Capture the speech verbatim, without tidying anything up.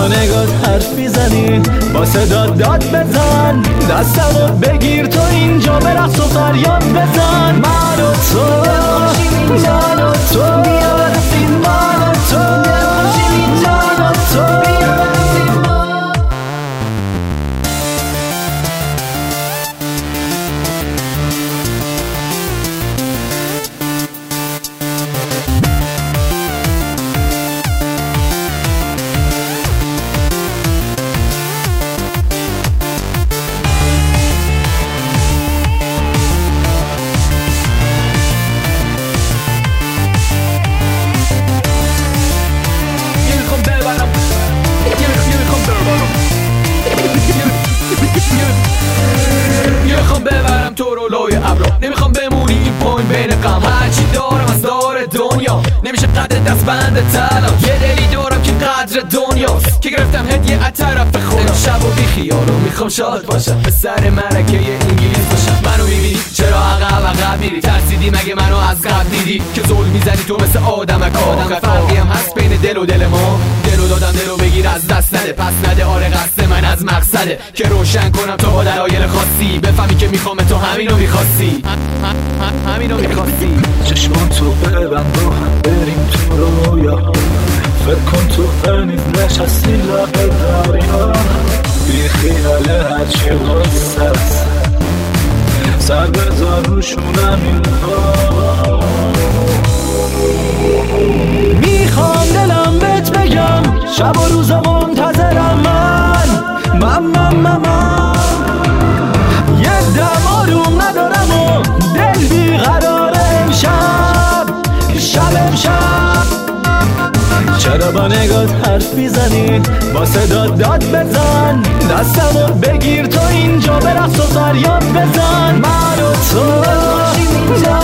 با نگات حرف میزنی، با صدات داد بزن، دستمو بگیر تو اینجا برقص و فریاد بزن. من و تو من و تو بیا برقصیم، من و تو من و تو بیا برقصیم. نمیخوام ببرم تو رو لای ابرا، نمیخوام بمونی این پایین بین غم. هرچی دارم از دار دنیا نمیشه قدر دست بند طلا. یه دلی دارم که قدر دنیاست که گرفتم هدیه از طرف خدا. شب و بی خیالو میخوام شاد باشم، به سر مرکه انگلیس باشم. منو میبینی چرا عقب عقب میری؟ ترسیدی مگه منو از قبل دیدی که ظلم میزنی تو مثل آدمک؟ آدم فرقی هم هست بین دل و دل ما. دلو دادم دلو بگیر از دست نده، پس نده. آره قصد من از مقصده که روشن کنم تو با دلایل خاصی، بفهمی که میخوام تو همینو میخواستی، همینو میخواستی. چشمان تو ببند با هم بریم تو رویا، فکر کن تو هنیز نشستی لب دریا. بی خیال هرچی غصه است، سر بذار روشونم اینها. میخوام دلم بهت بگم شب و روز منتظرم من من من من من یه دم آروم ندارم و دل بیقراره امشب شب امشب. چرا با نگات حرف میزنی، با صدات داد بزن، دستمو بگیر تو اینجا برقص و فریاد بزن. من و تو